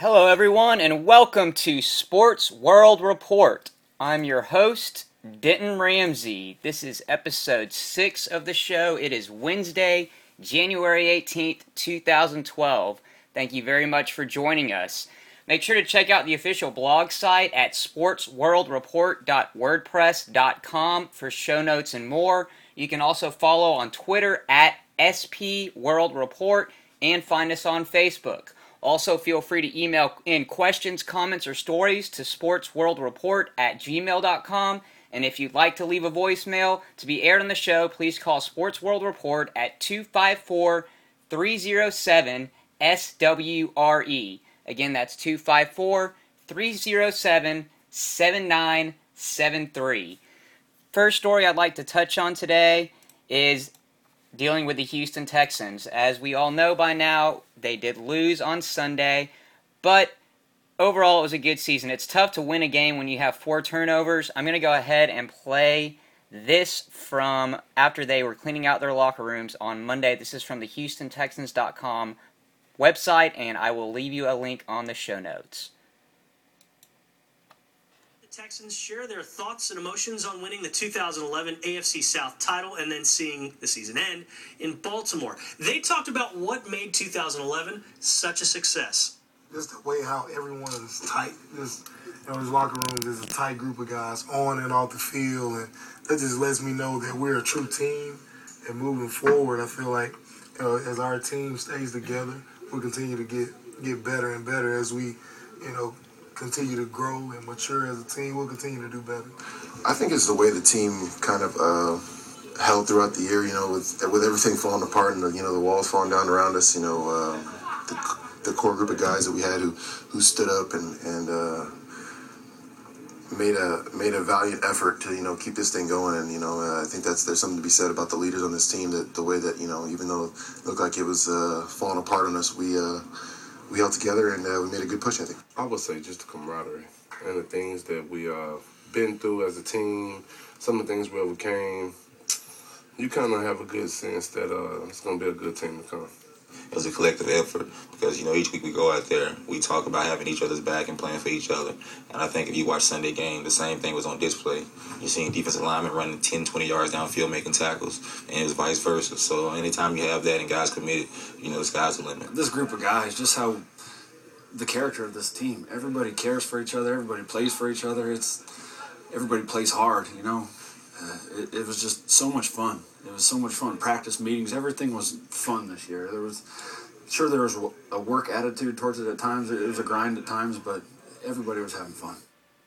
Hello, everyone, and welcome to Sports World Report. I'm your host, Denton Ramsey. This is episode 6 of the show. It is Wednesday, January 18th, 2012. Thank you very much for joining us. Make sure to check out the official blog site at sportsworldreport.wordpress.com for show notes and more. You can also follow on Twitter at SPWorldReport and find us on Facebook. Also, feel free to email in questions, comments, or stories to sportsworldreport@gmail.com. And if you'd like to leave a voicemail to be aired on the show, please call Sports World Report at 254-307-SWRE. Again, that's 254-307-7973. First story I'd like to touch on today is dealing with the Houston Texans. As we all know by now, they did lose on Sunday, but overall it was a good season. It's tough to win a game when you have 4 turnovers. I'm going to go ahead and play this from after they were cleaning out their locker rooms on Monday. This is from the HoustonTexans.com website, and I will leave you a link on the show notes. Texans share their thoughts and emotions on winning the 2011 AFC South title and then seeing the season end in Baltimore. They talked about what made 2011 such a success. Just the way how everyone is tight. This locker room, there's a tight group of guys on and off the field, and that just lets me know that we're a true team. And moving forward, I feel like as our team stays together, we'll continue to get better and better as we, continue to grow and mature as a team. We'll continue to do better. I think it's the way the team kind of held throughout the year, with everything falling apart and the walls falling down around us. The core group of guys that we had who stood up and made a valiant effort to keep this thing going. And I think there's something to be said about the leaders on this team, that the way that even though it looked like it was falling apart on us, we held together and we made a good push, I think. I would say just the camaraderie and the things that we been through as a team, some of the things we overcame. You kind of have a good sense that it's going to be a good team to come. It was a collective effort because, each week we go out there, we talk about having each other's back and playing for each other. And I think if you watch Sunday game, the same thing was on display. You're seeing defensive linemen running 10, 20 yards downfield making tackles, and it was vice versa. So anytime you have that and guys committed, the sky's the limit. This group of guys, just how the character of this team, everybody cares for each other, everybody plays for each other. Everybody plays hard, It was just so much fun. It was so much fun. Practice meetings, everything was fun this year. There was a work attitude towards it at times. It was a grind at times, but everybody was having fun.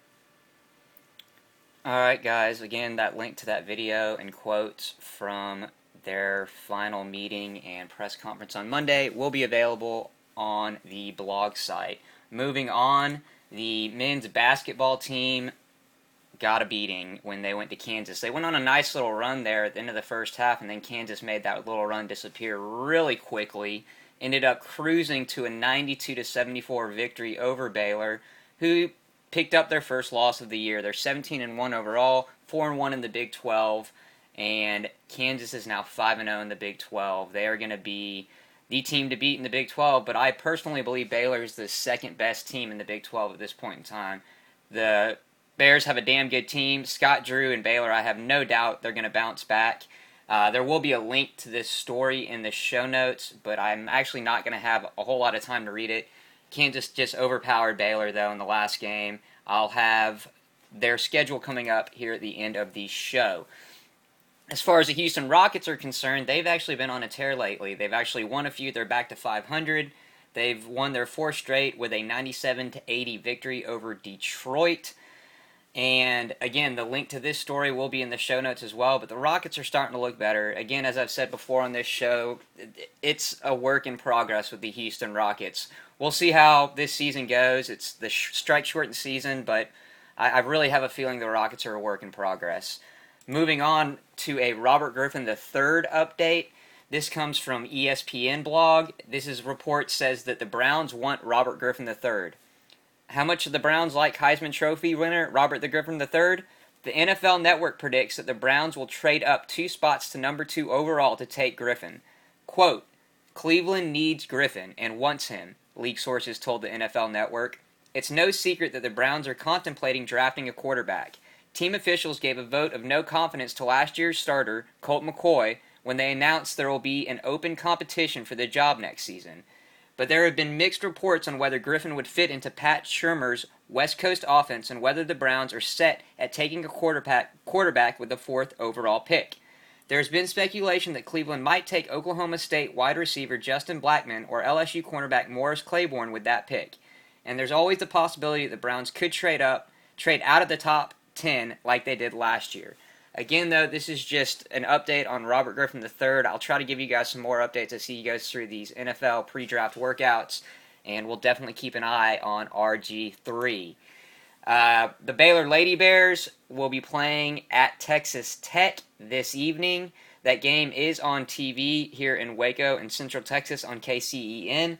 Alright guys, again, that link to that video and quotes from their final meeting and press conference on Monday will be available on the blog site. Moving on, the men's basketball team got a beating when they went to Kansas. They went on a nice little run there at the end of the first half, and then Kansas made that little run disappear really quickly. Ended up cruising to a 92-74 victory over Baylor, who picked up their first loss of the year. They're 17-1 overall, 4-1 in the Big 12, and Kansas is now 5-0 in the Big 12. They are going to be the team to beat in the Big 12, but I personally believe Baylor is the second best team in the Big 12 at this point in time. The Bears have a damn good team. Scott Drew and Baylor, I have no doubt they're going to bounce back. There will be a link to this story in the show notes, but I'm actually not going to have a whole lot of time to read it. Kansas just overpowered Baylor, though, in the last game. I'll have their schedule coming up here at the end of the show. As far as the Houston Rockets are concerned, they've actually been on a tear lately. They've actually won a few. They're back to 500. They've won their 4th straight with a 97-80 victory over Detroit. And again, the link to this story will be in the show notes as well, but the Rockets are starting to look better. Again, as I've said before on this show, it's a work in progress with the Houston Rockets. We'll see how this season goes. It's the strike-shortened season, but I really have a feeling the Rockets are a work in progress. Moving on to a Robert Griffin III update. This comes from ESPN blog. This report says that the Browns want Robert Griffin III. How much do the Browns like Heisman Trophy winner Robert the Griffin III? The NFL Network predicts that the Browns will trade up 2 spots to number 2 overall to take Griffin. Quote, Cleveland needs Griffin and wants him. league sources told the NFL Network. It's no secret that the Browns are contemplating drafting a quarterback. Team officials gave a vote of no confidence to last year's starter, Colt McCoy, when they announced there will be an open competition for the job next season. But there have been mixed reports on whether Griffin would fit into Pat Shurmur's West Coast offense and whether the Browns are set at taking a quarterback with the 4th overall pick. There has been speculation that Cleveland might take Oklahoma State wide receiver Justin Blackmon or LSU cornerback Morris Claiborne with that pick. And there's always the possibility that the Browns could trade out of the top 10 like they did last year. Again, though, this is just an update on Robert Griffin III. I'll try to give you guys some more updates as he goes through these NFL pre-draft workouts, and we'll definitely keep an eye on RG3. The Baylor Lady Bears will be playing at Texas Tech this evening. That game is on TV here in Waco in Central Texas on KCEN.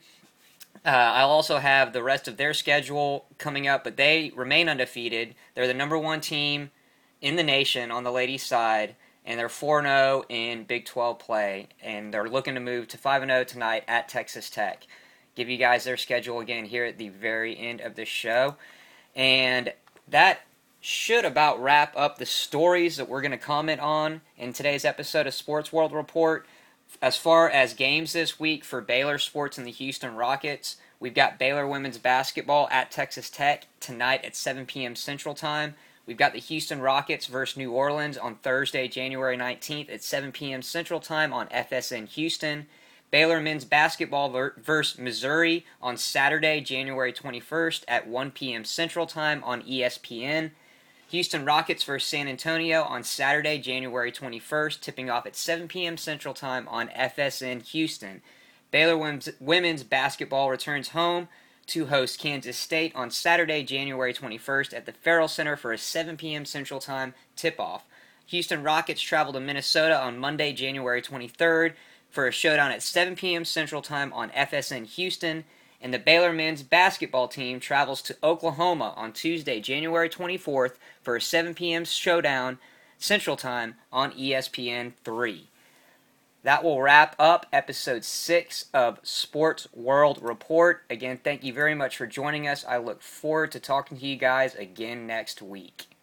I'll also have the rest of their schedule coming up, but they remain undefeated. They're the number 1 team in the nation on the ladies' side, and they're 4-0 in Big 12 play, and they're looking to move to 5-0 tonight at Texas Tech. Give you guys their schedule again here at the very end of the show. And that should about wrap up the stories that we're going to comment on in today's episode of Sports World Report. As far as games this week for Baylor Sports and the Houston Rockets, we've got Baylor women's basketball at Texas Tech tonight at 7 p.m. Central Time. We've got the Houston Rockets versus New Orleans on Thursday, January 19th at 7 p.m. Central Time on FSN Houston. Baylor men's basketball versus Missouri on Saturday, January 21st at 1 p.m. Central Time on ESPN. Houston Rockets versus San Antonio on Saturday, January 21st, tipping off at 7 p.m. Central Time on FSN Houston. Baylor women's basketball returns home to host Kansas State on Saturday, January 21st at the Farrell Center for a 7 p.m. Central Time tip-off. Houston Rockets travel to Minnesota on Monday, January 23rd for a showdown at 7 p.m. Central Time on FSN Houston. And the Baylor men's basketball team travels to Oklahoma on Tuesday, January 24th for a 7 p.m. showdown Central Time on ESPN 3. That will wrap up episode 6 of Sports World Report. Again, thank you very much for joining us. I look forward to talking to you guys again next week.